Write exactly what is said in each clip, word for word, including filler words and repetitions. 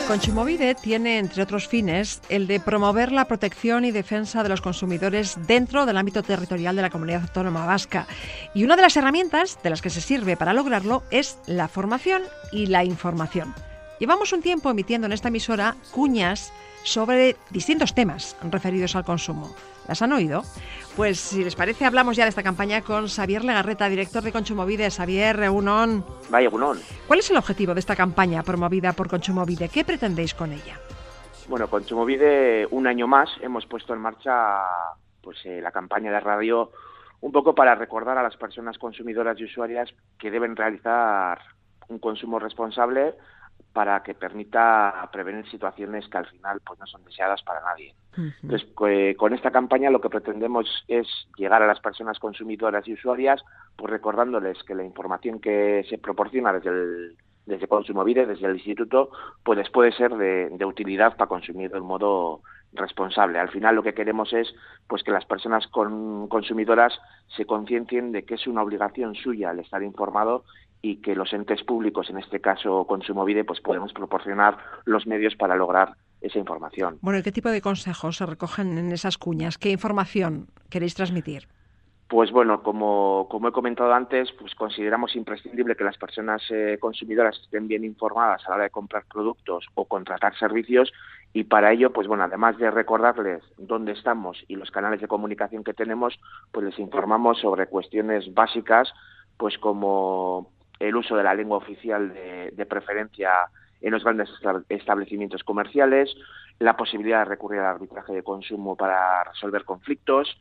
Kontsumobide tiene, entre otros fines, el de promover la protección y defensa de los consumidores dentro del ámbito territorial de la Comunidad Autónoma Vasca. Y una de las herramientas de las que se sirve para lograrlo es la formación y la información. Llevamos un tiempo emitiendo en esta emisora cuñas sobre distintos temas referidos al consumo. ¿Las han oído? Pues si les parece, hablamos ya de esta campaña con Xavier Legarreta, director de Kontsumobide. Xavier, egunon. Vaya, egunon. ¿Cuál es el objetivo de esta campaña promovida por Kontsumobide? ¿Qué pretendéis con ella? Bueno, Kontsumobide, un año más, hemos puesto en marcha pues eh, la campaña de radio un poco para recordar a las personas consumidoras y usuarias que deben realizar un consumo responsable para que permita prevenir situaciones que al final pues no son deseadas para nadie. Uh-huh. Entonces, eh, con esta campaña lo que pretendemos es llegar a las personas consumidoras y usuarias, pues recordándoles que la información que se proporciona desde el desde Kontsumobide, desde el instituto, pues les puede ser de, de utilidad para consumir de un modo responsable. Al final lo que queremos es pues que las personas con, consumidoras se conciencien de que es una obligación suya el estar informado y que los entes públicos, en este caso Kontsumobide, pues podemos proporcionar los medios para lograr esa información. Bueno, ¿y qué tipo de consejos se recogen en esas cuñas? ¿Qué información queréis transmitir? Pues bueno, como, como he comentado antes, pues consideramos imprescindible que las personas eh, consumidoras estén bien informadas a la hora de comprar productos o contratar servicios, y para ello, pues bueno, además de recordarles dónde estamos y los canales de comunicación que tenemos, pues les informamos sobre cuestiones básicas, pues como el uso de la lengua oficial de, de preferencia en los grandes establecimientos comerciales, la posibilidad de recurrir al arbitraje de consumo para resolver conflictos,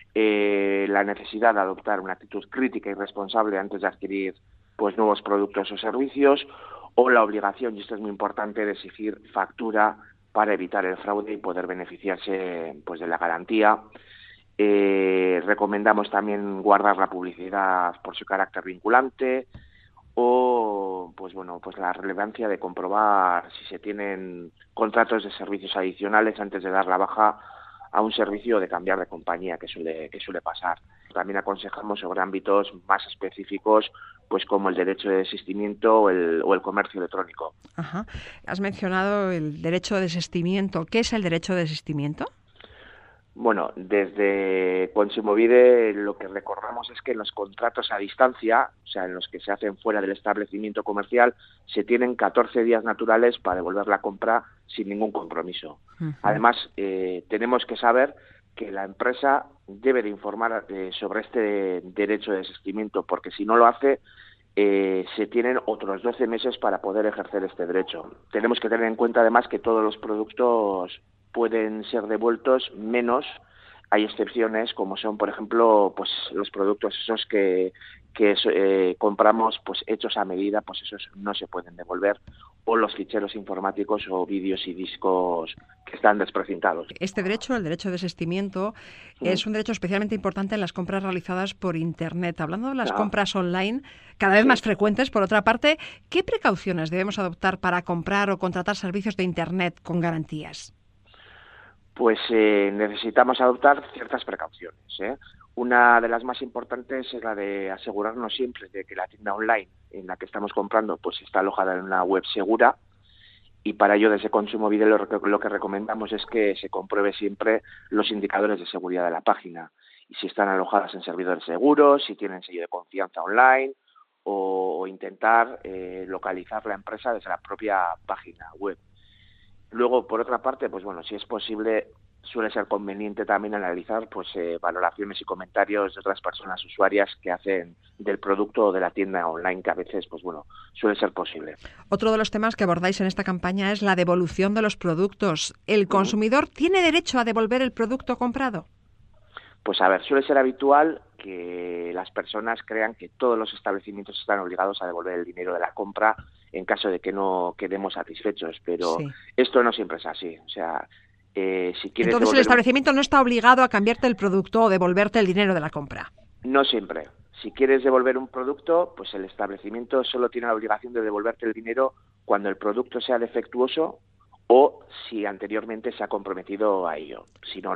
eh, la necesidad de adoptar una actitud crítica y responsable antes de adquirir pues nuevos productos o servicios, o la obligación, y esto es muy importante, de exigir factura para evitar el fraude y poder beneficiarse pues de la garantía. Eh, recomendamos también guardar la publicidad por su carácter vinculante, o pues bueno, pues la relevancia de comprobar si se tienen contratos de servicios adicionales antes de dar la baja a un servicio o de cambiar de compañía, que suele que suele pasar. También aconsejamos sobre ámbitos más específicos, pues como el derecho de desistimiento o el, o el comercio electrónico. Ajá. Has mencionado el derecho de desistimiento. ¿Qué es el derecho de desistimiento? Bueno, desde Kontsumobide lo que recordamos es que en los contratos a distancia, o sea, en los que se hacen fuera del establecimiento comercial, se tienen catorce días naturales para devolver la compra sin ningún compromiso. Uh-huh. Además, eh, tenemos que saber que la empresa debe de informar eh, sobre este derecho de desistimiento, porque si no lo hace, eh, se tienen otros doce meses para poder ejercer este derecho. Tenemos que tener en cuenta además que todos los productos pueden ser devueltos, menos hay excepciones como son, por ejemplo, pues los productos esos que, que eh, compramos pues hechos a medida, pues esos no se pueden devolver, o los ficheros informáticos o vídeos y discos que están desprecintados. Este derecho, el derecho de desistimiento, sí, es un derecho especialmente importante en las compras realizadas por Internet. Hablando de las no. compras online, cada vez sí. más frecuentes, por otra parte, ¿qué precauciones debemos adoptar para comprar o contratar servicios de Internet con garantías? Pues eh, necesitamos adoptar ciertas precauciones, ¿eh? Una de las más importantes es la de asegurarnos siempre de que la tienda online en la que estamos comprando pues está alojada en una web segura, y para ello desde Kontsumobide lo, lo que recomendamos es que se compruebe siempre los indicadores de seguridad de la página, y si están alojadas en servidores seguros, si tienen sello de confianza online, o, o intentar eh, localizar la empresa desde la propia página web. Luego, por otra parte, pues bueno, si es posible, suele ser conveniente también analizar pues eh, valoraciones y comentarios de otras personas usuarias que hacen del producto o de la tienda online, que a veces, pues bueno, suele ser posible. Otro de los temas que abordáis en esta campaña es la devolución de los productos. ¿El consumidor uh-huh. tiene derecho a devolver el producto comprado? Pues a ver, suele ser habitual que las personas crean que todos los establecimientos están obligados a devolver el dinero de la compra en caso de que no quedemos satisfechos, pero sí. esto no siempre es así. O sea, eh, si quieres Entonces el establecimiento un... no está obligado a cambiarte el producto o devolverte el dinero de la compra. No siempre. Si quieres devolver un producto, pues el establecimiento solo tiene la obligación de devolverte el dinero cuando el producto sea defectuoso o si anteriormente se ha comprometido a ello. Si no, no.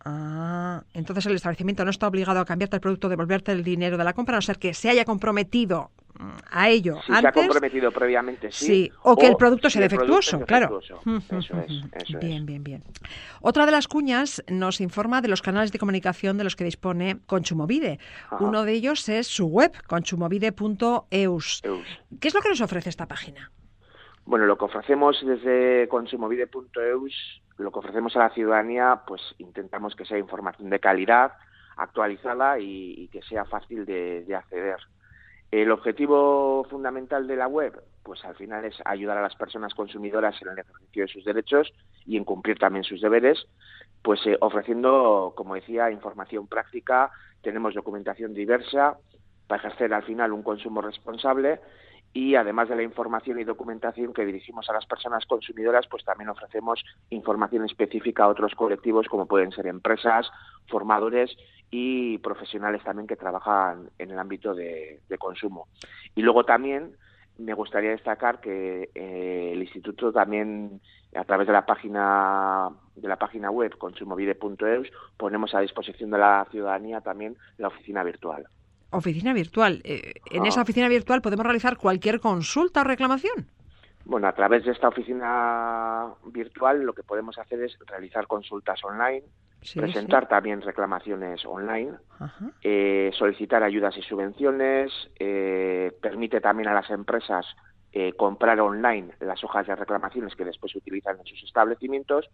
Ah, entonces el establecimiento no está obligado a cambiarte el producto, devolverte el dinero de la compra, a no ser que se haya comprometido a ello si antes. Se ha comprometido previamente, sí. Sí, o que o el producto sea si defectuoso, es claro. defectuoso. Eso es, eso bien, es. bien, bien. Otra de las cuñas nos informa de los canales de comunicación de los que dispone Kontsumobide. Ajá. Uno de ellos es su web, kontsumobide punto eus. Eus. ¿Qué es lo que nos ofrece esta página? Bueno, lo que ofrecemos desde kontsumobide punto eus, lo que ofrecemos a la ciudadanía, pues intentamos que sea información de calidad, actualizada y, y que sea fácil de, de acceder. El objetivo fundamental de la web, pues al final es ayudar a las personas consumidoras en el ejercicio de sus derechos y en cumplir también sus deberes, pues eh, ofreciendo, como decía, información práctica. Tenemos documentación diversa para ejercer al final un consumo responsable. Y además de la información y documentación que dirigimos a las personas consumidoras, pues también ofrecemos información específica a otros colectivos como pueden ser empresas, formadores y profesionales también que trabajan en el ámbito de, de consumo. Y luego también me gustaría destacar que eh, el Instituto también, a través de la página de la página web kontsumobide punto eus, ponemos a disposición de la ciudadanía también la oficina virtual. Oficina virtual. Eh, ¿En Ah. esa oficina virtual podemos realizar cualquier consulta o reclamación? Bueno, a través de esta oficina virtual lo que podemos hacer es realizar consultas online, Sí, presentar sí. también reclamaciones online, Ajá. eh, solicitar ayudas y subvenciones, eh, permite también a las empresas eh, comprar online las hojas de reclamaciones que después se utilizan en sus establecimientos.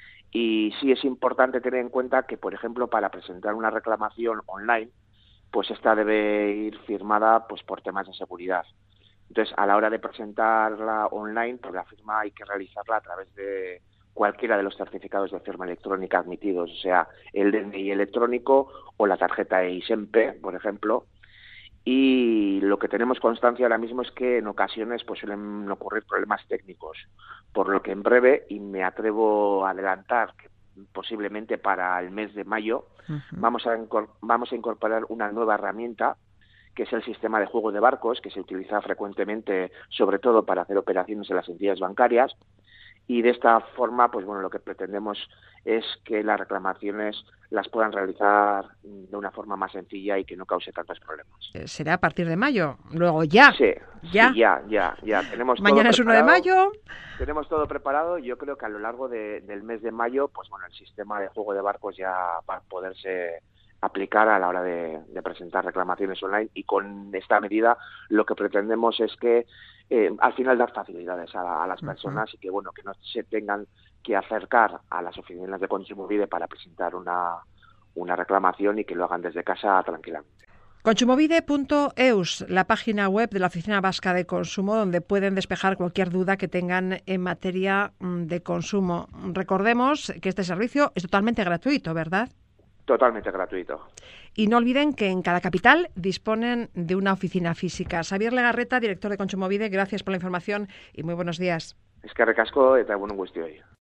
Y sí es importante tener en cuenta que, por ejemplo, para presentar una reclamación online, pues esta debe ir firmada pues por temas de seguridad. Entonces, a la hora de presentarla online, pues la firma hay que realizarla a través de cualquiera de los certificados de firma electrónica admitidos, o sea, el D N I electrónico o la tarjeta E I S E M P E, por ejemplo. Y lo que tenemos constancia ahora mismo es que en ocasiones pues suelen ocurrir problemas técnicos, por lo que en breve, y me atrevo a adelantar que posiblemente para el mes de mayo, uh-huh. vamos a incor- vamos a incorporar una nueva herramienta, que es el sistema de juego de barcos, que se utiliza frecuentemente, sobre todo para hacer operaciones en las entidades bancarias, y de esta forma, pues bueno, lo que pretendemos es que las reclamaciones las puedan realizar de una forma más sencilla y que no cause tantos problemas. Será a partir de mayo, luego ya. Sí, ya, sí, ya, ya, ya. Tenemos Mañana todo es uno de mayo. Tenemos todo preparado y yo creo que a lo largo de, del mes de mayo, pues bueno, el sistema de juego de barcos ya va a poderse aplicar a la hora de, de presentar reclamaciones online, y con esta medida lo que pretendemos es que eh, al final dar facilidades a, a las personas uh-huh. y que bueno que no se tengan que acercar a las oficinas de Kontsumobide para presentar una, una reclamación y que lo hagan desde casa tranquilamente. kontsumobide punto eus, la página web de la Oficina Vasca de Consumo, donde pueden despejar cualquier duda que tengan en materia de consumo. Recordemos que este servicio es totalmente gratuito, ¿verdad? Totalmente gratuito. Y no olviden que en cada capital disponen de una oficina física. Xabier Legarreta, director de Kontsumobide, gracias por la información y muy buenos días. Eskerrik asko eta egun on guztioi.